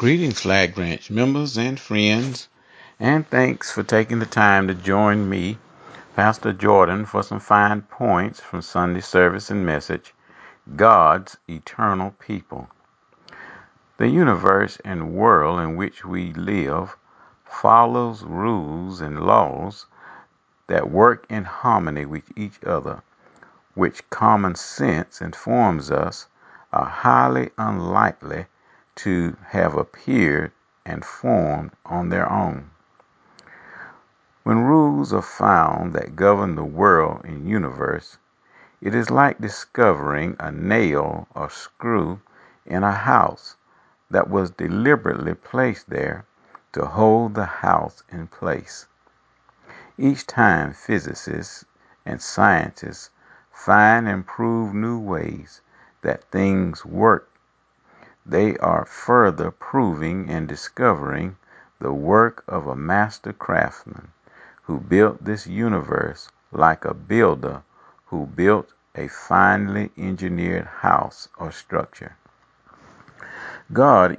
Greetings, Flag Branch members and friends, and thanks for taking the time to join me, Pastor Jordan, for some fine points from Sunday service and message, God's Eternal People. The universe and world in which we live follows rules and laws that work in harmony with each other, which common sense informs us are highly unlikely to have appeared and formed on their own. When rules are found that govern the world and universe, it is like discovering a nail or screw in a house that was deliberately placed there to hold the house in place. Each time physicists and scientists find and prove new ways that things work, they are further proving and discovering the work of a master craftsman who built this universe like a builder who built a finely engineered house or structure. God,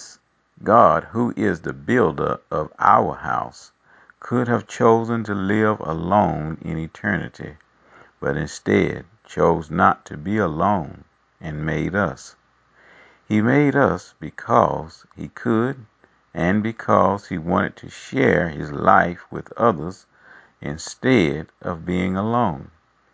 who is the builder of our house, could have chosen to live alone in eternity, but instead chose not to be alone and made us. He made us because he could and because he wanted to share his life with others instead of being alone.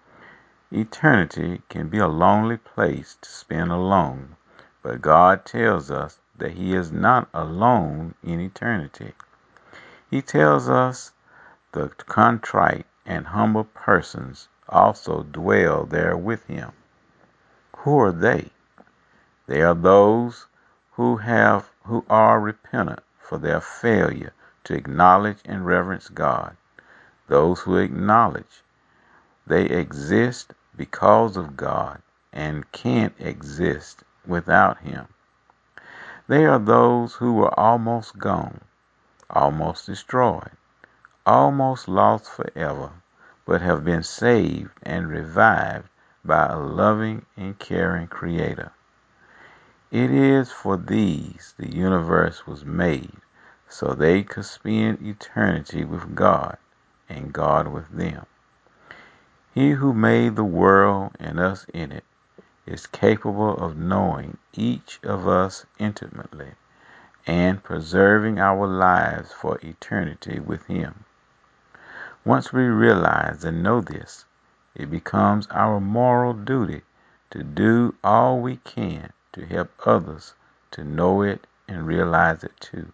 Eternity can be a lonely place to spend alone, but God tells us that he is not alone in eternity. He tells us the contrite and humble persons also dwell there with him. Who are they? They are those who are repentant for their failure to acknowledge and reverence God, those who acknowledge they exist because of God and can't exist without him. They are those who were almost gone, almost destroyed, almost lost forever, but have been saved and revived by a loving and caring Creator. It is for these the universe was made, so they could spend eternity with God and God with them. He who made the world and us in it is capable of knowing each of us intimately and preserving our lives for eternity with him. Once we realize and know this, it becomes our moral duty to do all we can to help others to know it and realize it too.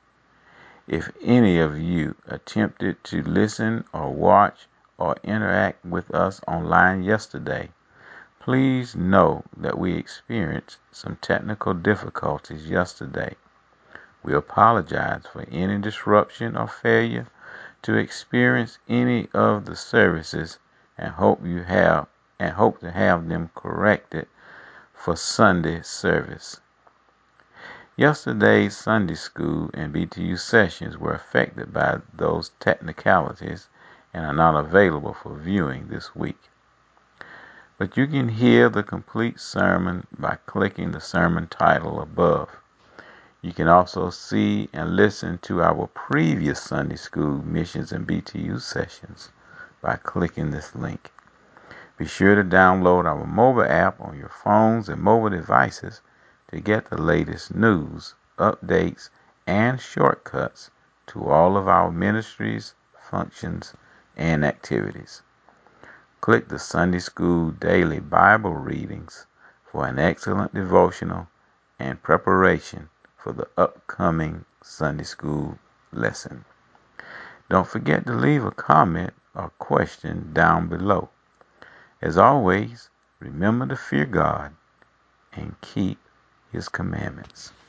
If any of you attempted to listen or watch or interact with us online yesterday, please know that we experienced some technical difficulties yesterday. We apologize for any disruption or failure to experience any of the services and hope to have them corrected for Sunday service. Yesterday's Sunday school and BTU sessions were affected by those technicalities and are not available for viewing this week. But you can hear the complete sermon by clicking the sermon title above. You can also see and listen to our previous Sunday school missions and BTU sessions by clicking this link. Be sure to download our mobile app on your phones and mobile devices to get the latest news, updates, and shortcuts to all of our ministries, functions, and activities. Click the Sunday School Daily Bible Readings for an excellent devotional and preparation for the upcoming Sunday School lesson. Don't forget to leave a comment or question down below. As always, remember to fear God and keep his commandments.